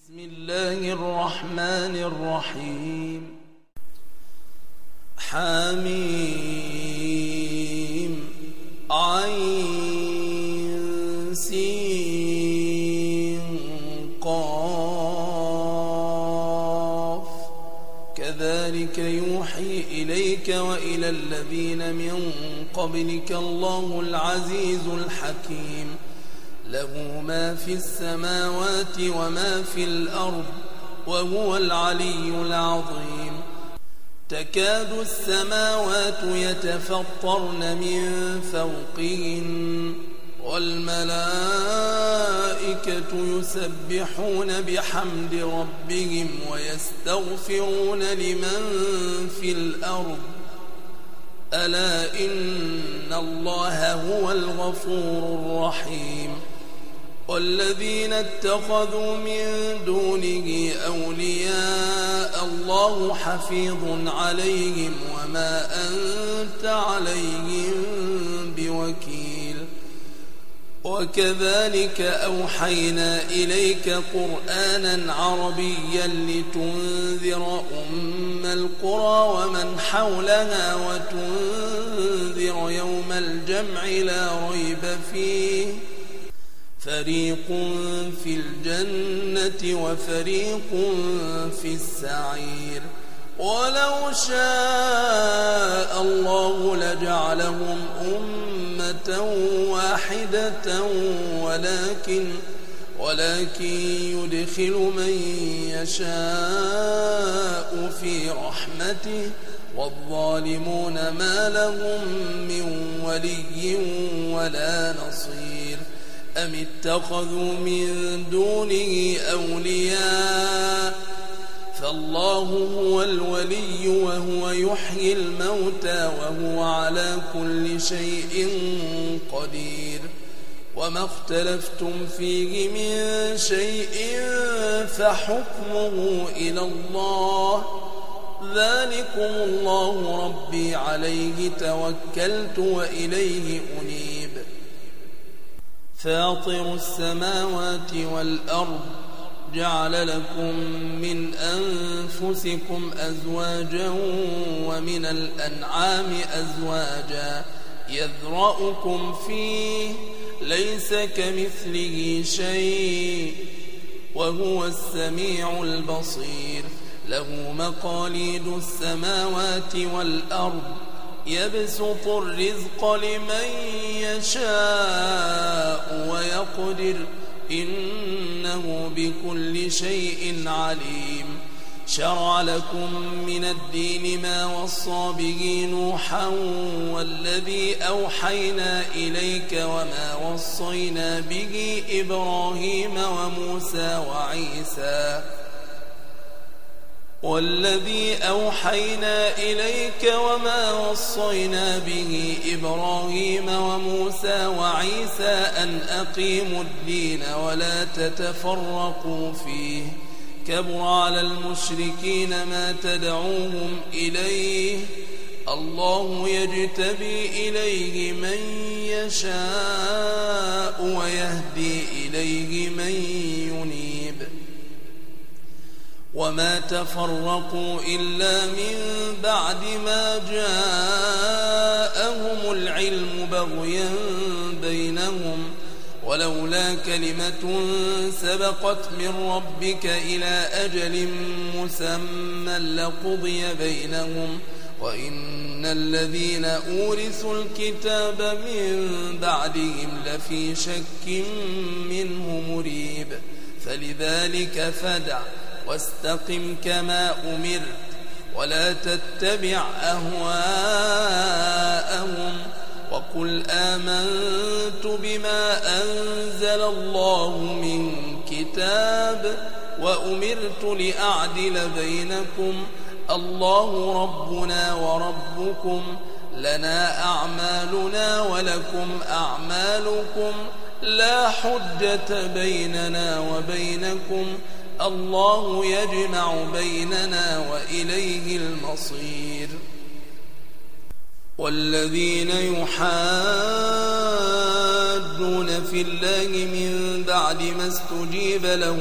بسم الله الرحمن الرحيم حميم عين سين قاف كذلك يوحي إليك وإلى الذين من قبلك الله العزيز الحكيم له ما في السماوات وما في الأرض وهو العلي العظيم تكاد السماوات يتفطرن من فوقهن والملائكة يسبحون بحمد ربهم ويستغفرون لمن في الأرض ألا إن الله هو الغفور الرحيم والذين اتخذوا من دونه أولياء الله حفيظ عليهم وما أنت عليهم بوكيل وكذلك أوحينا إليك قرآنا عربيا لتنذر أم القرى ومن حولها وتنذر يوم الجمع لا ريب فيه فريق في الجنة وفريق في السعير ولو شاء الله لجعلهم أمة واحدة ولكن يدخل من يشاء في رحمته والظالمون ما لهم من ولي ولا نصير أم اتخذوا من دونه أولياء فالله هو الولي وهو يحيي الموتى وهو على كل شيء قدير وما اختلفتم فيه من شيء فحكمه إلى الله ذلكم الله ربي عليه توكلت وإليه أنيب فاطر السماوات والأرض جعل لكم من أنفسكم أزواجا ومن الأنعام أزواجا يذرأكم فيه ليس كمثله شيء وهو السميع البصير له مقاليد السماوات والأرض يبسط الرزق لمن يشاء ويقدر إنه بكل شيء عليم شرع لكم من الدين ما وصى به نوحا والذي أوحينا إليك وما وصينا به إبراهيم وموسى وعيسى أن أقيموا الدين ولا تتفرقوا فيه كبر على المشركين ما تدعوهم إليه الله يجتبي إليه من يشاء ويهدي إليه من ينيب وما تفرقوا إلا من بعد ما جاءهم العلم بغيا بينهم ولولا كلمة سبقت من ربك إلى أجل مسمى لقضي بينهم وإن الذين أورثوا الكتاب من بعدهم لفي شك منه مريب فلذلك فادع واستقم كما أمرت ولا تتبع أهواءهم وقل آمنت بما أنزل الله من كتاب وأمرت لأعدل بينكم الله ربنا وربكم لنا أعمالنا ولكم أعمالكم لا حجة بيننا وبينكم الله يجمع بيننا وإليه المصير والذين يحادون في الله من بعد ما استجيب له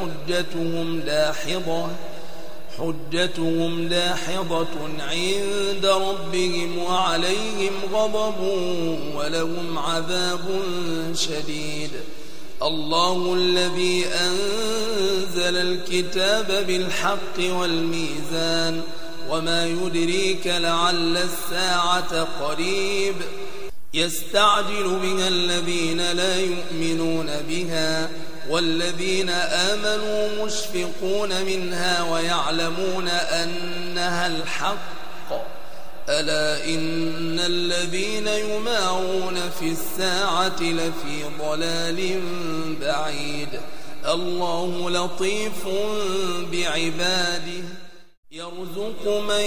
حجتهم داحضة عند ربهم وعليهم غضب ولهم عذاب شديد. الله الذي أنزل الكتاب بالحق والميزان وما يدريك لعل الساعة قريب يستعجل بها الذين لا يؤمنون بها والذين آمنوا مشفقون منها ويعلمون أنها الحق ألا إن الذين يمارون في الساعة لفي ضلال بعيد. الله لطيف بعباده يرزق من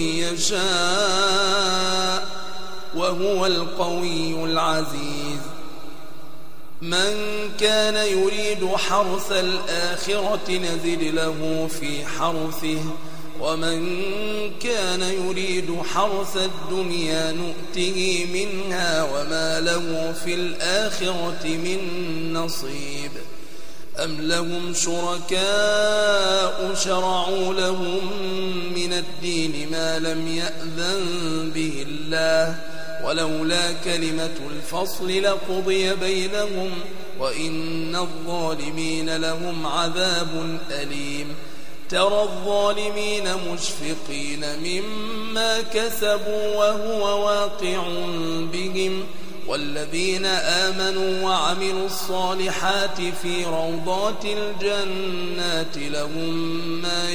يشاء وهو القوي العزيز. من كان يريد حرث الآخرة نزد له في حرثه ومن كان يريد حرث الدنيا نؤته منها وما له في الآخرة من نصيب. أم لهم شركاء شرعوا لهم من الدين ما لم يأذن به الله ولولا كلمة الفصل لقضي بينهم وإن الظالمين لهم عذاب أليم. ترى الظالمين مشفقين مما كسبوا وهو واقع بهم والذين آمنوا وعملوا الصالحات في روضات الجنات لهم ما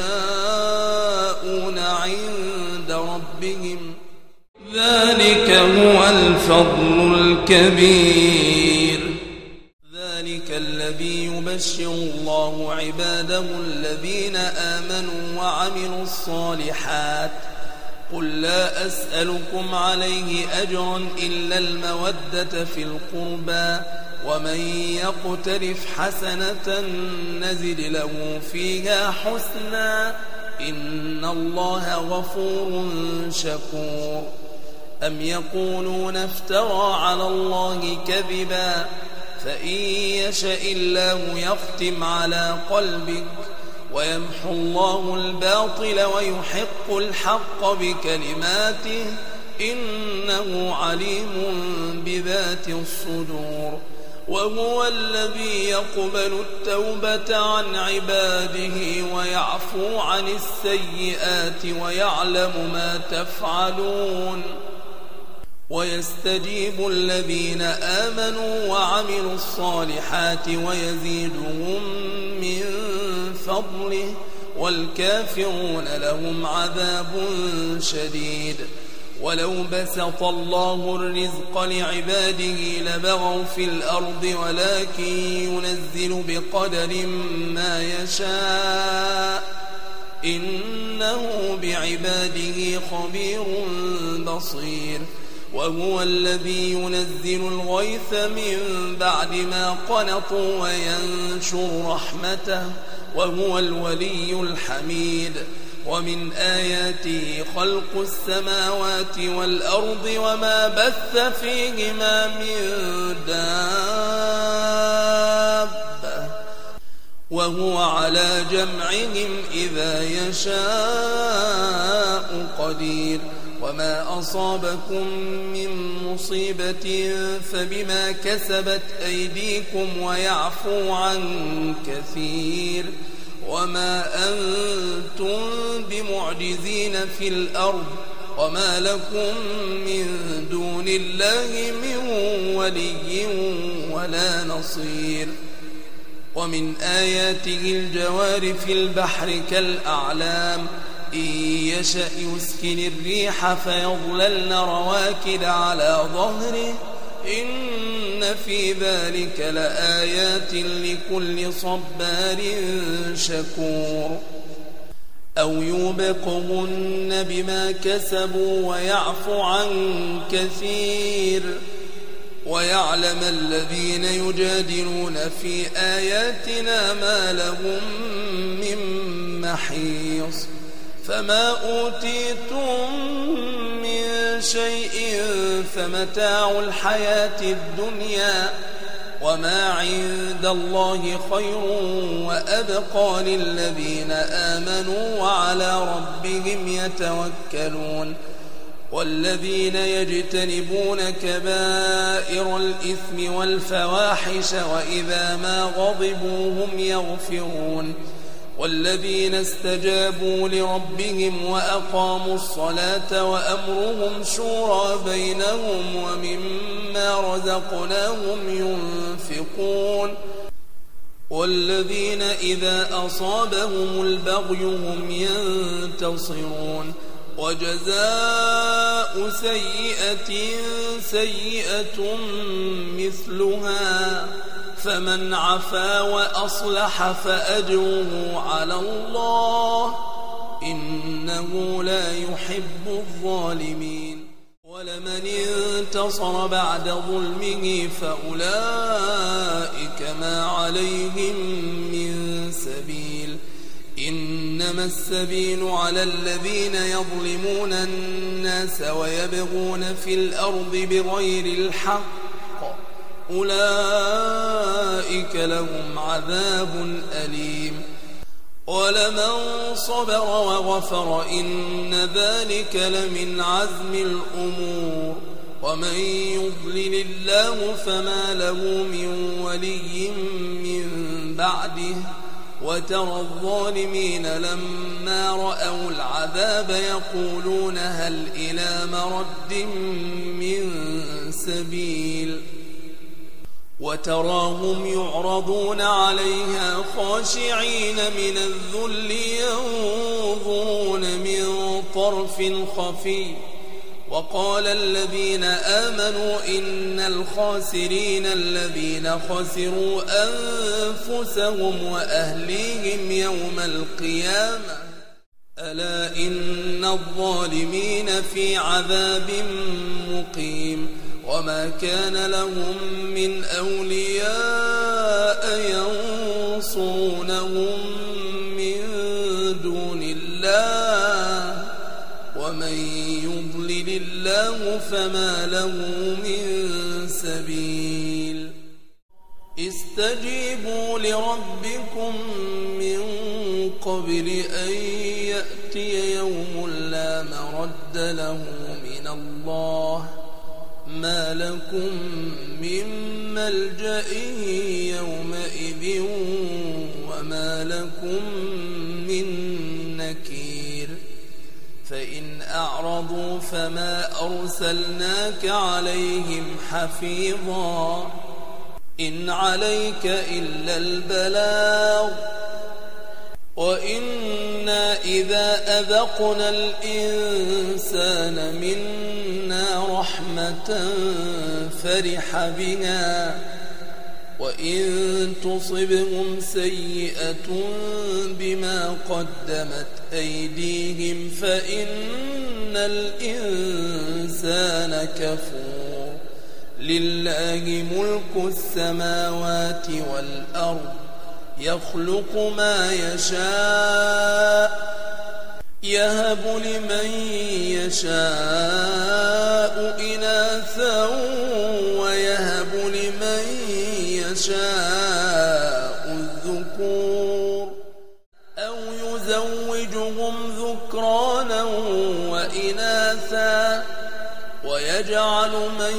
يشاءون عند ربهم ذلك هو الفضل الكبير. ذلك الذي يبشر الله عباده الذين آمنوا وعملوا الصالحات قل لا أسألكم عليه أجرا إلا المودة في القربى ومن يقترف حسنة نزد له فيها حسنا إن الله غفور شكور. أم يقولون افترى على الله كذبا فإن يشاء الله يختم على قلبك ويمحو الله الباطل ويحق الحق بكلماته إنه عليم بذات الصدور. وهو الذي يقبل التوبة عن عباده ويعفو عن السيئات ويعلم ما تفعلون ويستجيب الذين آمنوا وعملوا الصالحات ويزيدهم من فضله والكافرون لهم عذاب شديد. ولو بسط الله الرزق لعباده لبغوا في الأرض ولكن ينزل بقدر ما يشاء إنه بعباده خبير بصير. وهو الذي ينزل الغيث من بعد ما قنطوا وينشر رحمته وهو الولي الحميد. ومن آياته خلق السماوات والأرض وما بث فيهما من دابة وهو على جمعهم إذا يشاء قدير. وما أصابكم من مصيبة فبما كسبت أيديكم ويعفو عن كثير. وما أنتم بمعجزين في الأرض وما لكم من دون الله من ولي ولا نصير. ومن آياته الجوار في البحر كالأعلام إن يشأ يسكن الريح فيظللن رواكد على ظهره إن في ذلك لآيات لكل صبار شكور. أو يوبقهن بما كسبوا ويعفو عن كثير ويعلم الذين يجادلون في آياتنا ما لهم من محيص. فما أوتيتم من شيء فمتاع الحياة الدنيا وما عند الله خير وأبقى للذين آمنوا وعلى ربهم يتوكلون والذين يجتنبون كبائر الإثم والفواحش وإذا ما غضبوا هم يغفرون والذين استجابوا لربهم وأقاموا الصلاة وأمرهم شورى بينهم ومما رزقناهم ينفقون والذين إذا أصابهم البغي هم ينتصرون وجزاء سيئة سيئة مثلها فمن عفا وأصلح فأجره على الله إنه لا يحب الظالمين ولمن انتصر بعد ظلمه فأولئك ما عليهم من سبيل إنما السبيل على الذين يظلمون الناس ويبغون في الأرض بغير الحق أولئك لهم عذاب أليم ولمن صبر وغفر إن ذلك لمن عزم الأمور ومن يضلل الله فما له من ولي من بعده وترى الظالمين لما رأوا العذاب يقولون هل إلى مرد من سبيل وتراهم يعرضون عليها خاشعين من الذل ينظرون من طرف خفي وقال الذين آمنوا إن الخاسرين الذين خسروا أنفسهم وأهليهم يوم القيامة ألا إن الظالمين في عذاب مقيم وما كان لهم من أولياء ينصرونهم من دون الله ومن يضلل الله فما له من سبيل استجيبوا لربكم من قبل أن يأتي يوم لا مرد له من الله ما لكم من ملجأ يومئذ وما لكم من نكير فإن أعرضوا فما أرسلناك عليهم حفيظا إن عليك إلا البلاغ وإنا إذا أذقنا الإنسان منا رحمة فرح بها وإن تصبهم سيئة بما قدمت أيديهم فإن الإنسان كفور لله ملك السماوات والأرض يخلق ما يشاء يهب لمن يشاء إناثا ويهب لمن يشاء الذكور أو يزوجهم ذكرانا وإناثا ويجعل من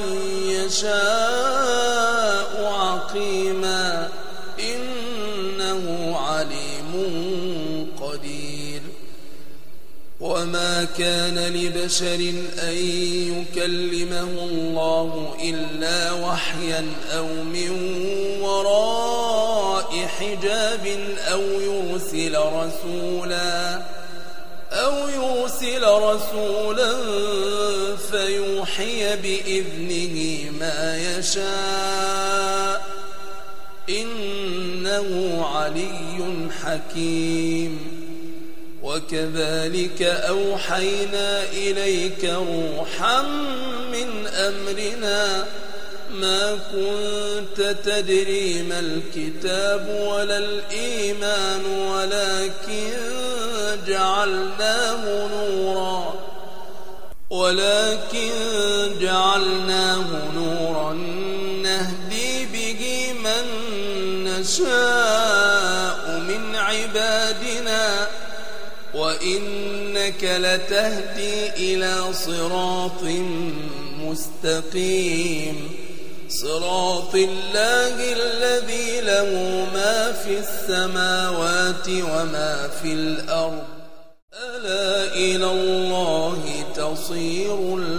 يشاء عقيما إنه عليم قدير وما كان لبشر أن يكلمه الله إلا وحيا أو من وراء حجاب أو يرسل رسولا فيوحي بإذنه ما يشاء إنه علي حكيم وكذلك أوحينا إليك روحا من أمرنا ما كنت تدري ما الكتاب ولا الإيمان ولكن جعلناه نورا ولكن جعلناه نورا نهدي به من نشاء من عبادنا وإنك لتهدي إلى صراط مستقيم صراط الله الذي له ما في السماوات وما في الأرض ألا إلى الله تصير